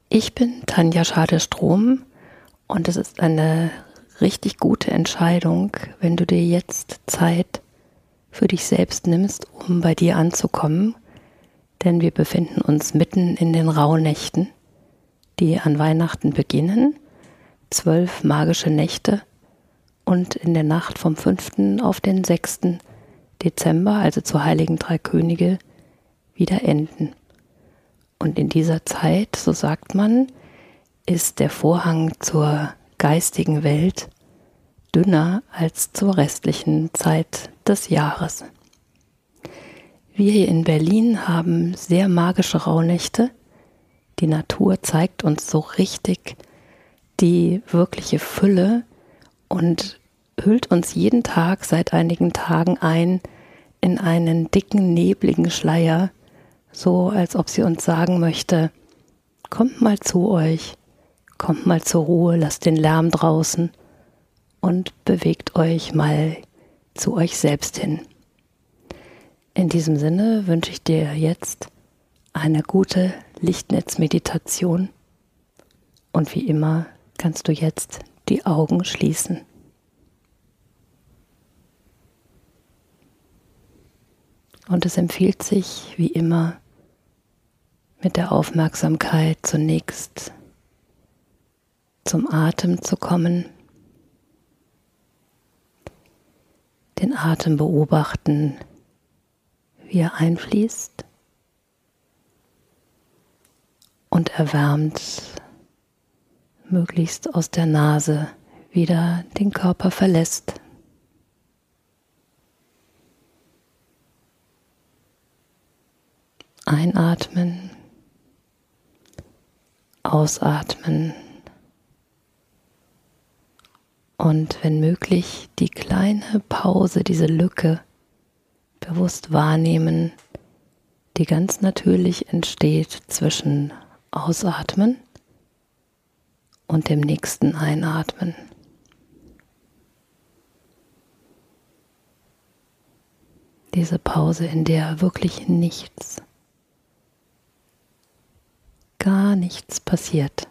Ich bin Tanja Schade-Strom und es ist eine richtig gute Entscheidung, wenn du dir jetzt Zeit für dich selbst nimmst, um bei dir anzukommen, denn wir befinden uns mitten in den Rauhnächten, die an Weihnachten beginnen, 12 magische Nächte und in der Nacht vom 5. auf den 6. Dezember, also zur Heiligen Drei Könige, wieder enden. Und in dieser Zeit, so sagt man, ist der Vorhang zur geistigen Welt dünner als zur restlichen Zeit des Jahres. Wir hier in Berlin haben sehr magische Rauhnächte. Die Natur zeigt uns so richtig die wirkliche Fülle und hüllt uns jeden Tag seit einigen Tagen ein in einen dicken, nebligen Schleier, so als ob sie uns sagen möchte, kommt mal zu euch, kommt mal zur Ruhe, lasst den Lärm draußen und bewegt euch mal zu euch selbst hin. In diesem Sinne wünsche ich dir jetzt eine gute Lichtnetzmeditation und wie immer kannst du jetzt die Augen schließen. Und es empfiehlt sich, wie immer, mit der Aufmerksamkeit zunächst zum Atem zu kommen, den Atem beobachten, wie er einfließt und erwärmt möglichst aus der Nase wieder den Körper verlässt. Einatmen, ausatmen und wenn möglich die kleine Pause, diese Lücke bewusst wahrnehmen, die ganz natürlich entsteht zwischen Ausatmen und dem nächsten Einatmen. Diese Pause, in der wirklich nichts, gar nichts passiert.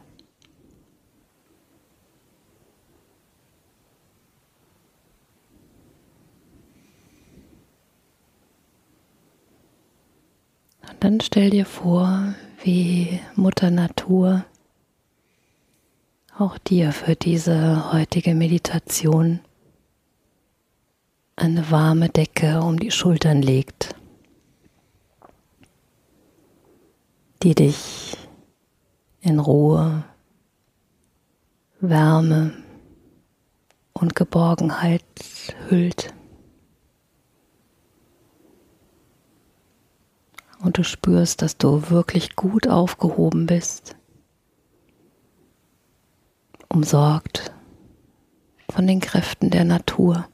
Und dann stell dir vor, wie Mutter Natur auch dir für diese heutige Meditation eine warme Decke um die Schultern legt, die dich in Ruhe, Wärme und Geborgenheit hüllt. Und du spürst, dass du wirklich gut aufgehoben bist, umsorgt von den Kräften der Natur.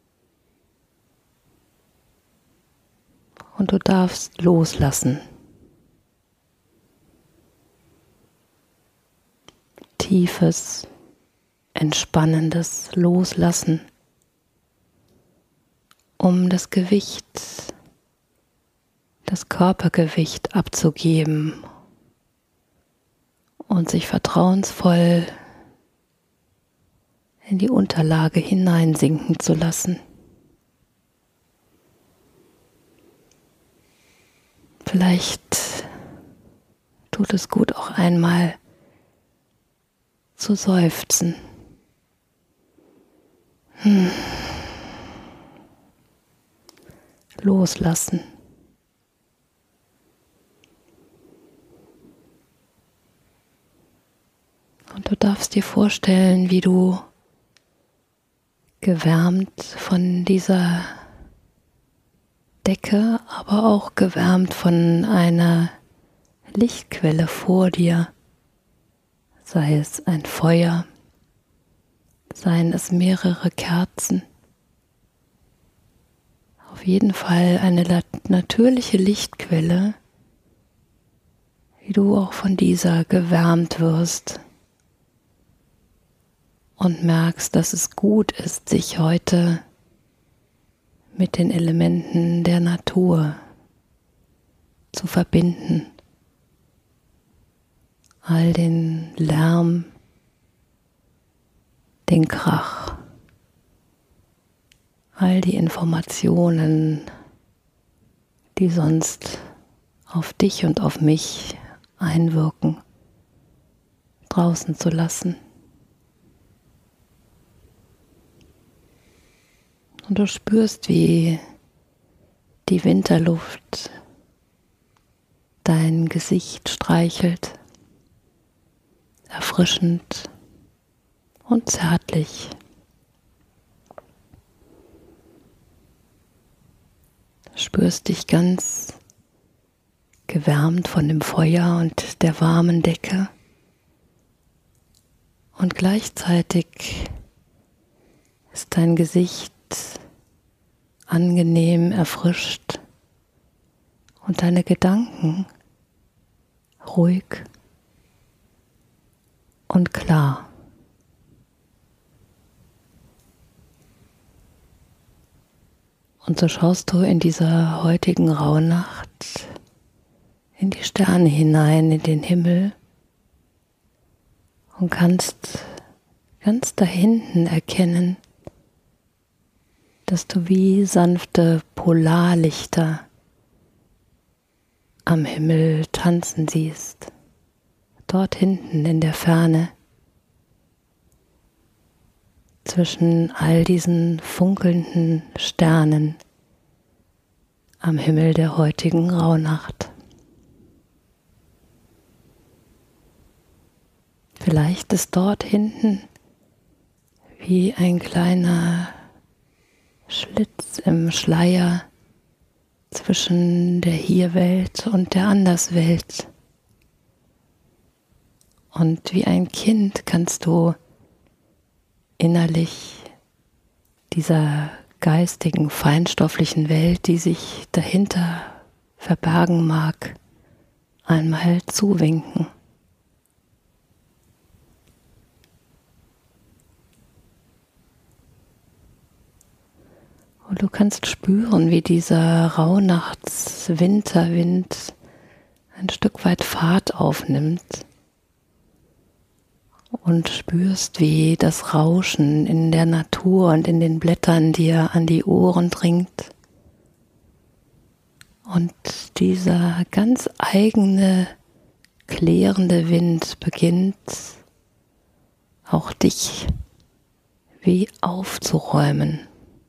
Und du darfst loslassen. Tiefes, entspannendes Loslassen, um das Gewicht, das Körpergewicht abzugeben und sich vertrauensvoll in die Unterlage hineinsinken zu lassen. Vielleicht tut es gut, auch einmal zu seufzen. Loslassen. Und du darfst dir vorstellen, wie du gewärmt von dieser Decke, aber auch gewärmt von einer Lichtquelle vor dir, sei es ein Feuer, seien es mehrere Kerzen, auf jeden Fall eine natürliche Lichtquelle, wie du auch von dieser gewärmt wirst und merkst, dass es gut ist, sich heute mit den Elementen der Natur zu verbinden all den Lärm, den Krach, all die Informationen, die sonst auf dich und auf mich einwirken, draußen zu lassen. Und du spürst, wie die Winterluft dein Gesicht streichelt, erfrischend und zärtlich. Du spürst dich ganz gewärmt von dem Feuer und der warmen Decke und gleichzeitig ist dein Gesicht angenehm erfrischt und deine Gedanken ruhig und klar. Und so schaust du in dieser heutigen Rauhnacht in die Sterne hinein, in den Himmel und kannst ganz da hinten erkennen, dass du wie sanfte Polarlichter am Himmel tanzen siehst, dort hinten in der Ferne, zwischen all diesen funkelnden Sternen am Himmel der heutigen Rauhnacht. Vielleicht ist dort hinten wie ein kleiner Schlitz im Schleier zwischen der Hier-Welt und der Anderswelt. Und wie ein Kind kannst du innerlich dieser geistigen, feinstofflichen Welt, die sich dahinter verbergen mag, einmal zuwinken. Und du kannst spüren, wie dieser Rauhnachts-Winterwind ein Stück weit Fahrt aufnimmt und spürst, wie das Rauschen in der Natur und in den Blättern dir an die Ohren dringt. Und dieser ganz eigene, klärende Wind beginnt auch dich wie aufzuräumen.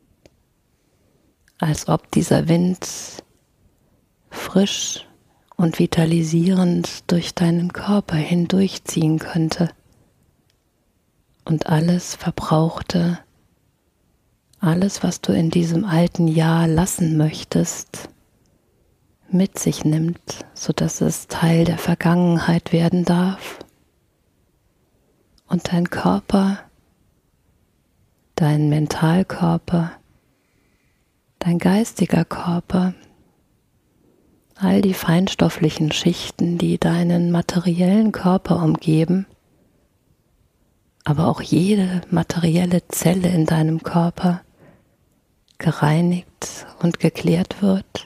Als ob dieser Wind frisch und vitalisierend durch deinen Körper hindurchziehen könnte und alles Verbrauchte, alles, was du in diesem alten Jahr lassen möchtest, mit sich nimmt, sodass es Teil der Vergangenheit werden darf und dein Körper, dein Mentalkörper, dein geistiger Körper, all die feinstofflichen Schichten, die deinen materiellen Körper umgeben, aber auch jede materielle Zelle in deinem Körper gereinigt und geklärt wird,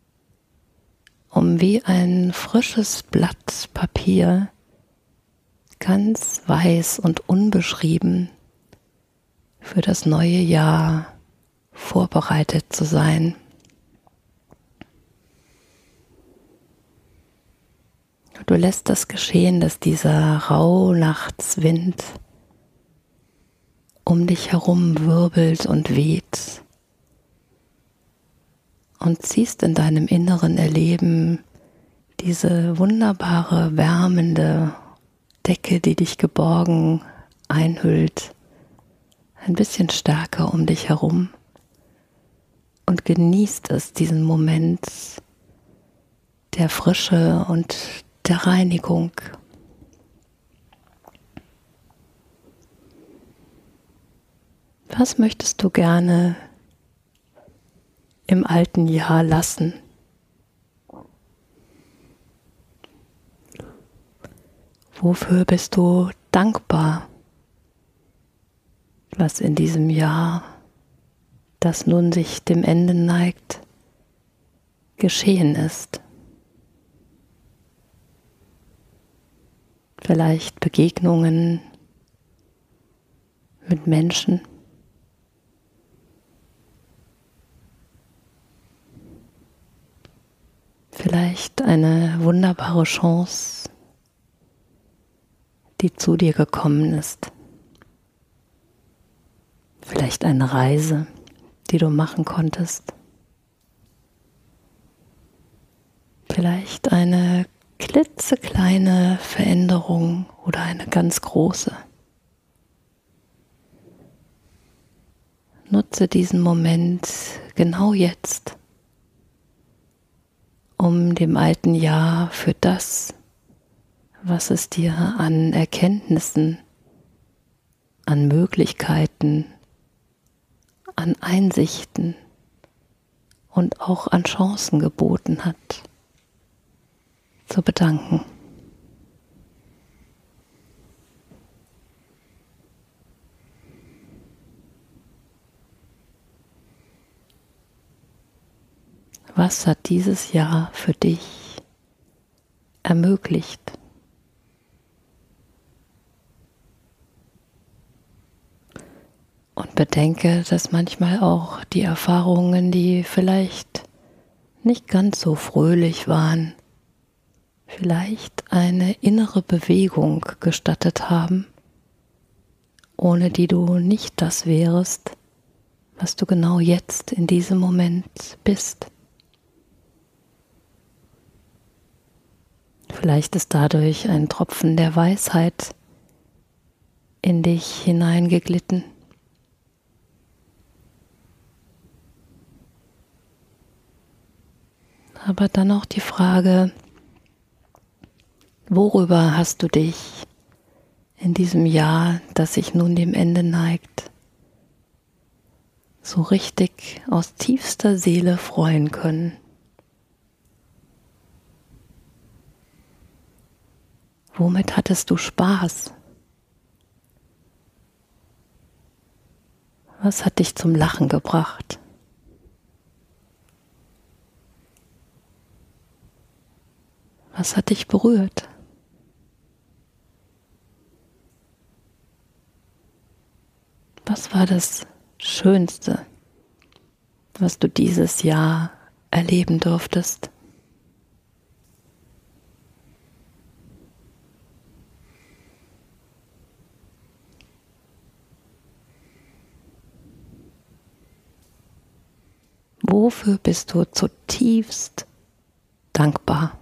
um wie ein frisches Blatt Papier ganz weiß und unbeschrieben für das neue Jahr vorbereitet zu sein. Du lässt das geschehen, dass dieser Rauhnachtswind um dich herum wirbelt und weht und ziehst in deinem inneren Erleben diese wunderbare, wärmende Decke, die dich geborgen einhüllt, ein bisschen stärker um dich herum. Und genießt es, diesen Moment der Frische und der Reinigung. Was möchtest du gerne im alten Jahr lassen? Wofür bist du dankbar, was in diesem Jahr, das nun sich dem Ende neigt, geschehen ist? vielleicht Begegnungen mit Menschen, vielleicht eine wunderbare Chance, die zu dir gekommen ist. Vielleicht eine Reise, die du machen konntest. Vielleicht eine klitzekleine Veränderung oder eine ganz große. Nutze diesen Moment genau jetzt, um dem alten Jahr für das, was es dir an Erkenntnissen, an Möglichkeiten, an Einsichten und auch an Chancen geboten hat, zu bedanken. Was hat dieses Jahr für dich ermöglicht? Und bedenke, dass manchmal auch die Erfahrungen, die vielleicht nicht ganz so fröhlich waren, vielleicht eine innere Bewegung gestattet haben, ohne die du nicht das wärest, was du genau jetzt in diesem Moment bist. Vielleicht ist dadurch ein Tropfen der Weisheit in dich hineingeglitten. Aber dann auch die Frage, worüber hast du dich in diesem Jahr, das sich nun dem Ende neigt, so richtig aus tiefster Seele freuen können? Womit hattest du Spaß? Was hat dich zum Lachen gebracht? Was hat dich berührt? Was war das Schönste, was du dieses Jahr erleben durftest? Wofür bist du zutiefst dankbar?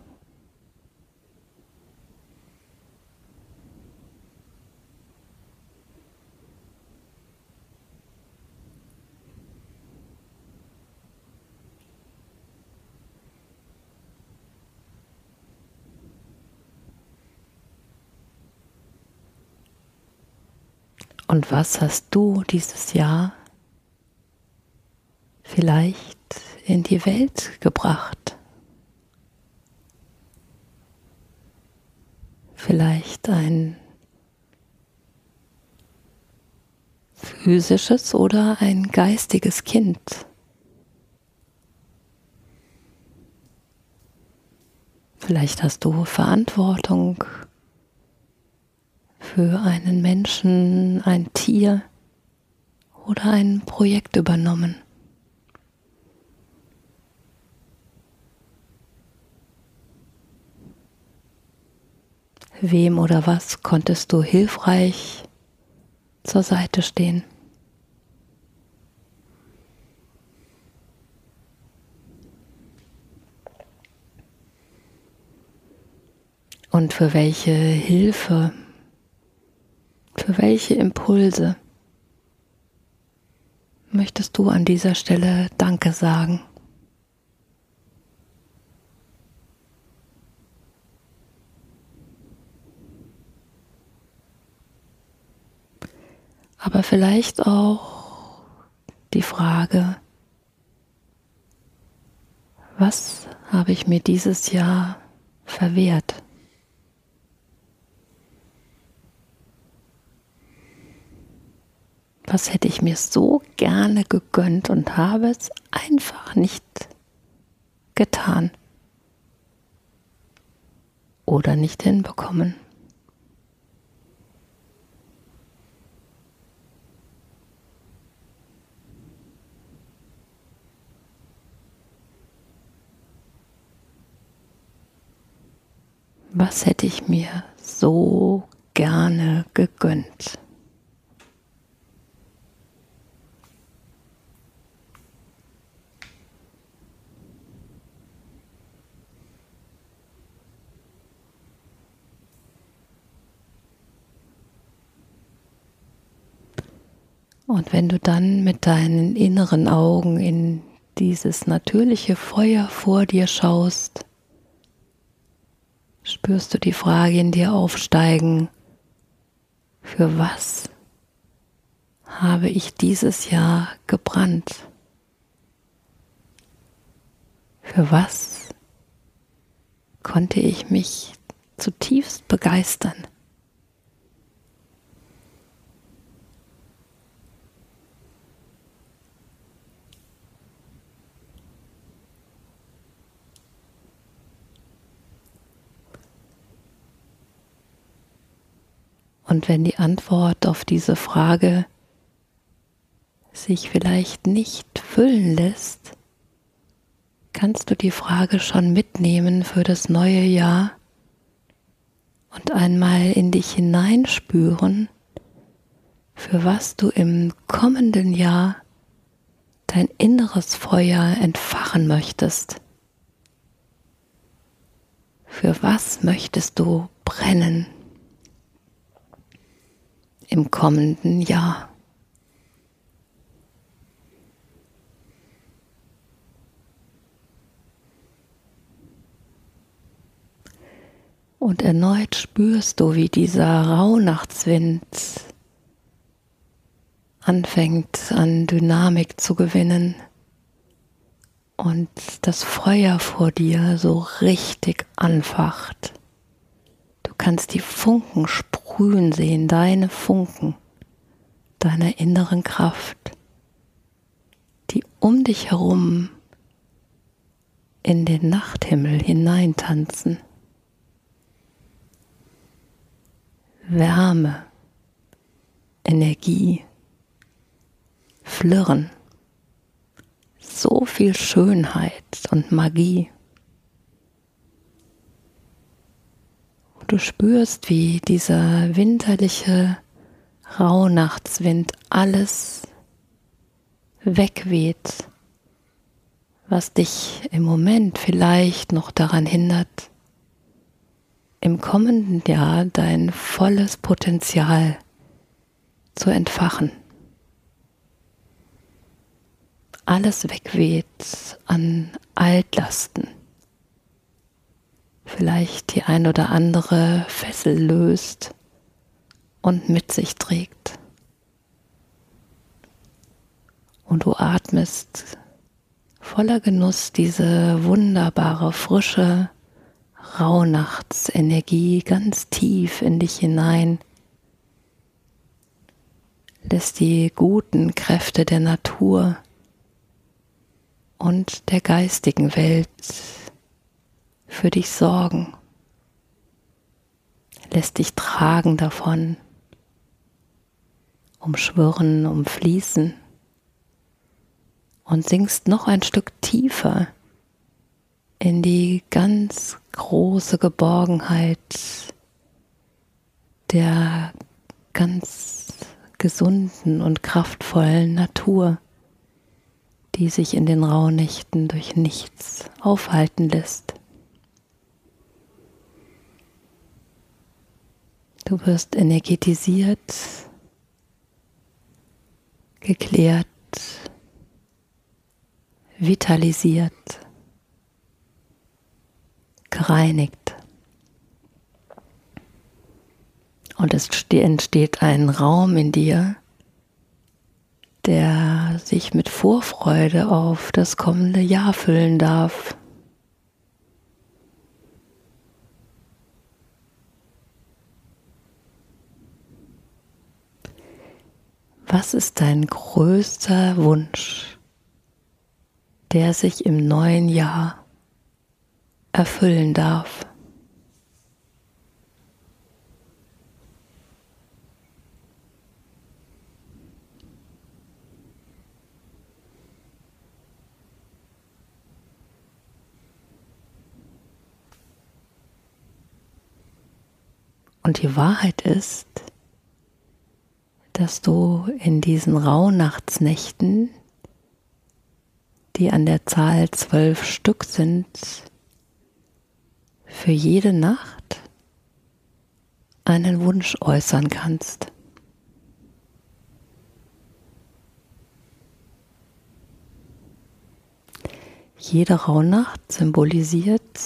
Und was hast du dieses Jahr vielleicht in die Welt gebracht? Vielleicht ein physisches oder ein geistiges Kind. Vielleicht hast du Verantwortung für einen Menschen, ein Tier oder ein Projekt übernommen. Wem oder was konntest du hilfreich zur Seite stehen? Und für welche Hilfe, für welche Impulse möchtest du an dieser Stelle Danke sagen? Aber vielleicht auch die Frage, was habe ich mir dieses Jahr verwehrt? Was hätte ich mir so gerne gegönnt und habe es einfach nicht getan oder nicht hinbekommen? Was hätte ich mir so gerne gegönnt? Und wenn du dann mit deinen inneren Augen in dieses natürliche Feuer vor dir schaust, spürst du die Frage in dir aufsteigen: Für was habe ich dieses Jahr gebrannt? Für was konnte ich mich zutiefst begeistern? Und wenn die Antwort auf diese Frage sich vielleicht nicht füllen lässt, kannst du die Frage schon mitnehmen für das neue Jahr und einmal in dich hineinspüren, für was du im kommenden Jahr dein inneres Feuer entfachen möchtest. Für was möchtest du brennen im kommenden Jahr? Und erneut spürst du, wie dieser Rauhnachtswind anfängt an Dynamik zu gewinnen und das Feuer vor dir so richtig anfacht. Du kannst die Funken sprühen sehen, deine Funken deiner inneren Kraft, die um dich herum in den Nachthimmel hineintanzen. Wärme, Energie, Flirren, so viel Schönheit und Magie. Du spürst, wie dieser winterliche Rauhnachtswind alles wegweht, was dich im Moment vielleicht noch daran hindert, im kommenden Jahr dein volles Potenzial zu entfachen. Alles wegweht an Altlasten, vielleicht die ein oder andere Fessel löst und mit sich trägt. Und du atmest voller Genuss diese wunderbare, frische Rauhnachtsenergie ganz tief in dich hinein, lässt die guten Kräfte der Natur und der geistigen Welt für dich sorgen, lässt dich tragen davon, umschwirren, umfließen und sinkst noch ein Stück tiefer in die ganz große Geborgenheit der ganz gesunden und kraftvollen Natur, die sich in den Rauhnächten durch nichts aufhalten lässt. Du wirst energetisiert, geklärt, vitalisiert, gereinigt. Und es entsteht ein Raum in dir, der sich mit Vorfreude auf das kommende Jahr füllen darf. Was ist dein größter Wunsch, der sich im neuen Jahr erfüllen darf? Und die Wahrheit ist, dass du in diesen Rauhnachtsnächten, die an der Zahl 12 Stück sind, für jede Nacht einen Wunsch äußern kannst. Jede Rauhnacht symbolisiert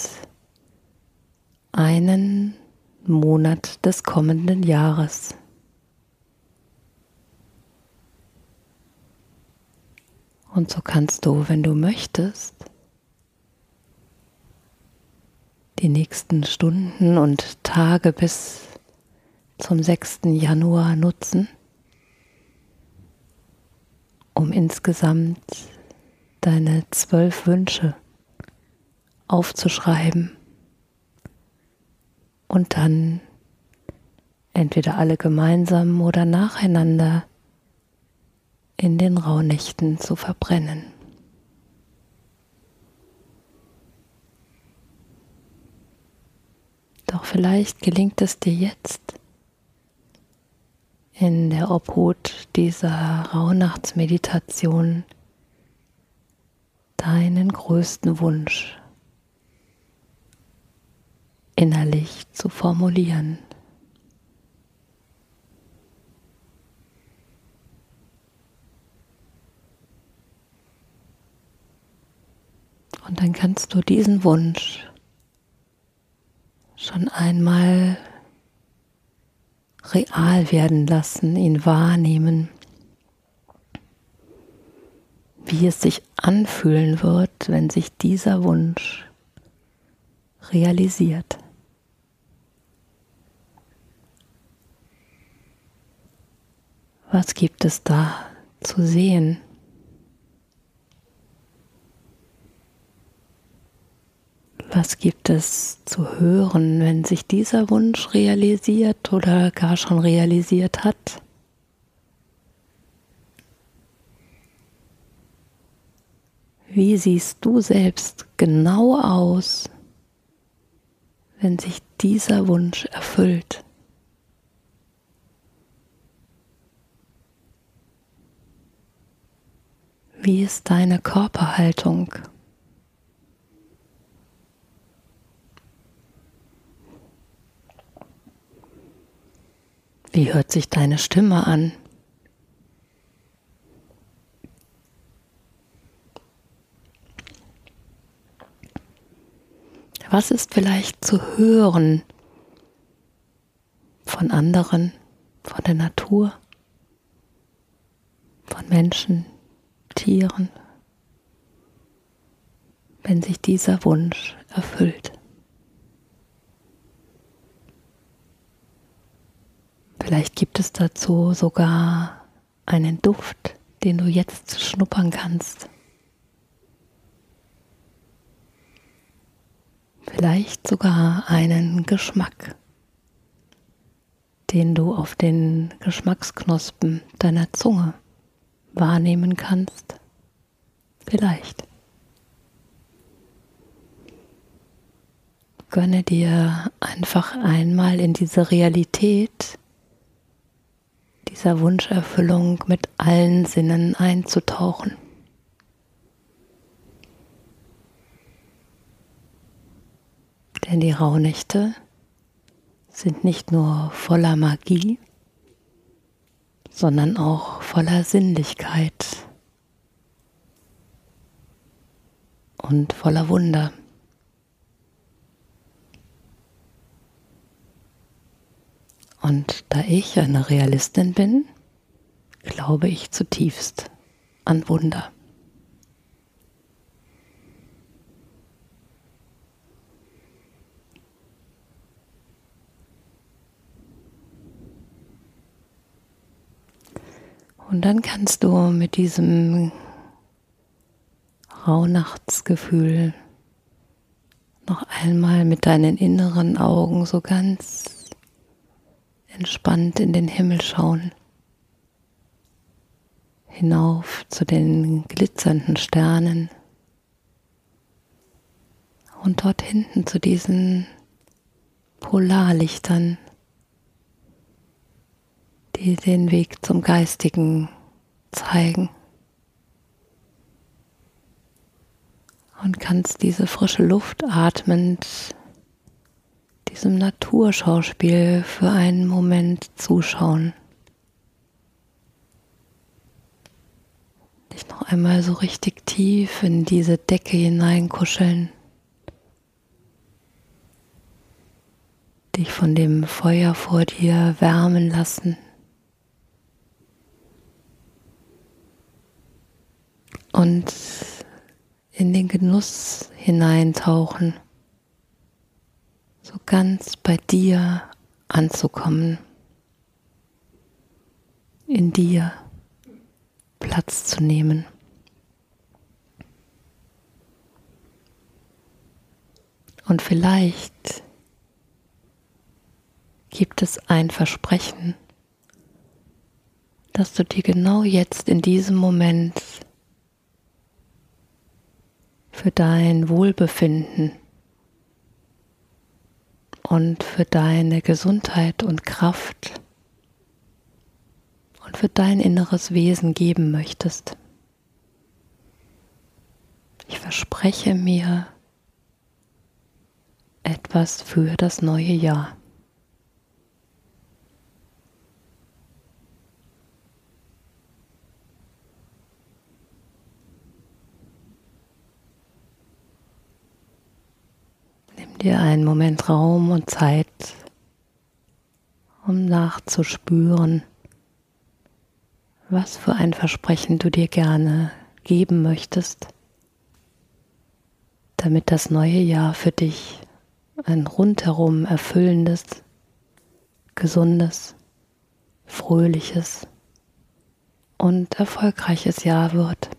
einen Monat des kommenden Jahres. Und so kannst du, wenn du möchtest, die nächsten Stunden und Tage bis zum 6. Januar nutzen, um insgesamt deine 12 Wünsche aufzuschreiben und dann entweder alle gemeinsam oder nacheinander in den Rauhnächten zu verbrennen. Doch vielleicht gelingt es dir jetzt, in der Obhut dieser Rauhnachtsmeditation deinen größten Wunsch innerlich zu formulieren. Und dann kannst du diesen Wunsch schon einmal real werden lassen, ihn wahrnehmen, wie es sich anfühlen wird, wenn sich dieser Wunsch realisiert. Was gibt es da zu sehen? Was gibt es zu hören, wenn sich dieser Wunsch realisiert oder gar schon realisiert hat? Wie siehst du selbst genau aus, wenn sich dieser Wunsch erfüllt? Wie ist deine Körperhaltung? Wie hört sich deine Stimme an? Was ist vielleicht zu hören von anderen, von der Natur, von Menschen, Tieren, wenn sich dieser Wunsch erfüllt? Vielleicht gibt es dazu sogar einen Duft, den du jetzt schnuppern kannst. Vielleicht sogar einen Geschmack, den du auf den Geschmacksknospen deiner Zunge wahrnehmen kannst. Vielleicht. Gönne dir einfach einmal in diese Realität dieser Wunscherfüllung mit allen Sinnen einzutauchen. Denn die Rauhnächte sind nicht nur voller Magie, sondern auch voller Sinnlichkeit und voller Wunder. Und da ich eine Realistin bin, glaube ich zutiefst an Wunder. Und dann kannst du mit diesem Rauhnachtsgefühl noch einmal mit deinen inneren Augen so ganz entspannt in den Himmel schauen, hinauf zu den glitzernden Sternen und dort hinten zu diesen Polarlichtern die den Weg zum Geistigen zeigen. Und kannst diese frische Luft atmend diesem Naturschauspiel für einen Moment zuschauen. Dich noch einmal so richtig tief in diese Decke hineinkuscheln. Dich von dem Feuer vor dir wärmen lassen. Und in den Genuss hineintauchen, so ganz bei dir anzukommen, in dir Platz zu nehmen. Und vielleicht gibt es ein Versprechen, dass du dir genau jetzt in diesem Moment für dein Wohlbefinden und für deine Gesundheit und Kraft und für dein inneres Wesen geben möchtest. Ich verspreche mir etwas für das neue Jahr. Nimm dir einen Moment Raum und Zeit, um nachzuspüren, was für ein Versprechen du dir gerne geben möchtest, damit das neue Jahr für dich ein rundherum erfüllendes, gesundes, fröhliches und erfolgreiches Jahr wird.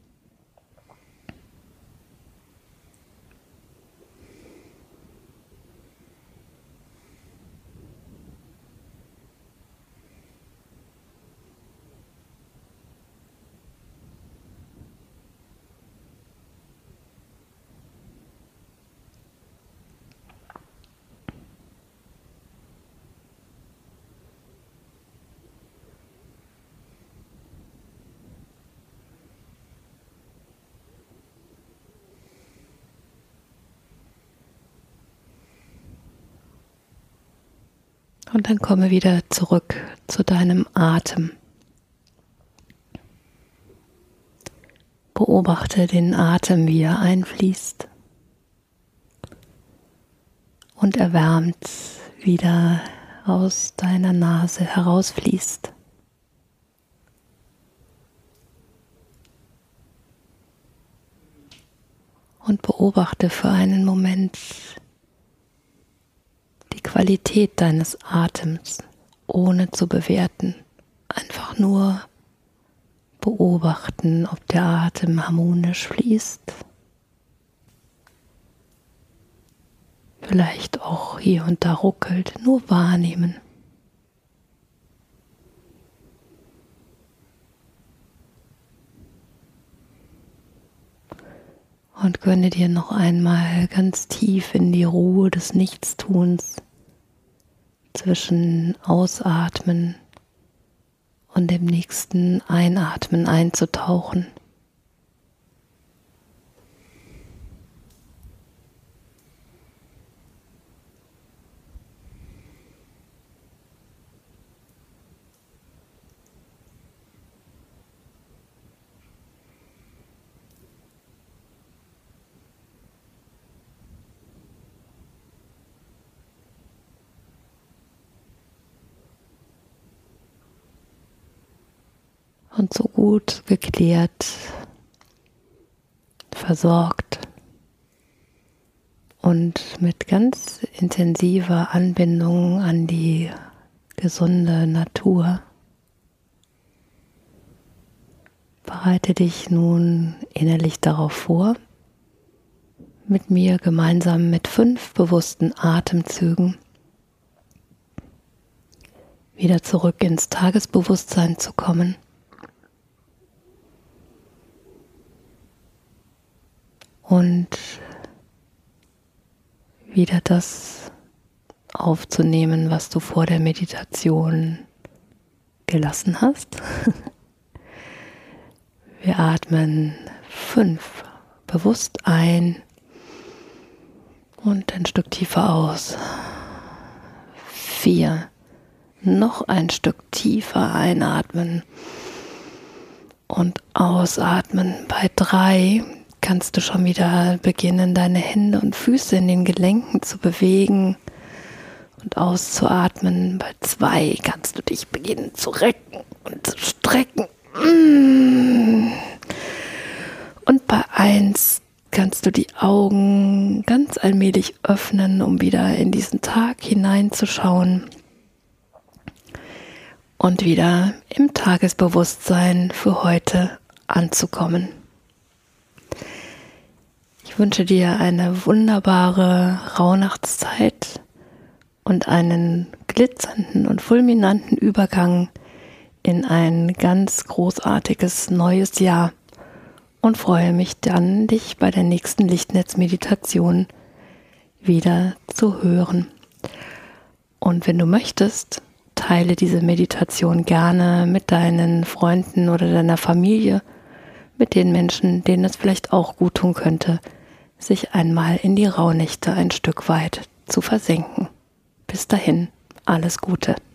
Und dann komme wieder zurück zu deinem Atem. Beobachte den Atem, wie er einfließt und erwärmt wieder aus deiner Nase herausfließt. Und beobachte für einen Moment die Qualität deines Atems, ohne zu bewerten. Einfach nur beobachten, ob der Atem harmonisch fließt. Vielleicht auch hier und da ruckelt, nur wahrnehmen. Und gönne dir noch einmal ganz tief in die Ruhe des Nichtstuns zwischen Ausatmen und dem nächsten Einatmen einzutauchen. Und so gut geklärt, versorgt und mit ganz intensiver Anbindung an die gesunde Natur. Bereite dich nun innerlich darauf vor, mit mir gemeinsam mit 5 bewussten Atemzügen wieder zurück ins Tagesbewusstsein zu kommen. Und wieder das aufzunehmen, was du vor der Meditation gelassen hast. Wir atmen 5 bewusst ein und ein Stück tiefer aus. 4, noch ein Stück tiefer einatmen und ausatmen. Bei 3 kannst du schon wieder beginnen, deine Hände und Füße in den Gelenken zu bewegen und auszuatmen. Bei 2 kannst du dich beginnen zu recken und zu strecken. Und bei 1 kannst du die Augen ganz allmählich öffnen, um wieder in diesen Tag hineinzuschauen und wieder im Tagesbewusstsein für heute anzukommen. Ich wünsche dir eine wunderbare Rauhnachtszeit und einen glitzernden und fulminanten Übergang in ein ganz großartiges neues Jahr und freue mich dann, dich bei der nächsten Lichtnetz-Meditation wieder zu hören. Und wenn du möchtest, teile diese Meditation gerne mit deinen Freunden oder deiner Familie, mit den Menschen, denen es vielleicht auch gut tun könnte, sich einmal in die Rauhnächte ein Stück weit zu versenken. Bis dahin, alles Gute.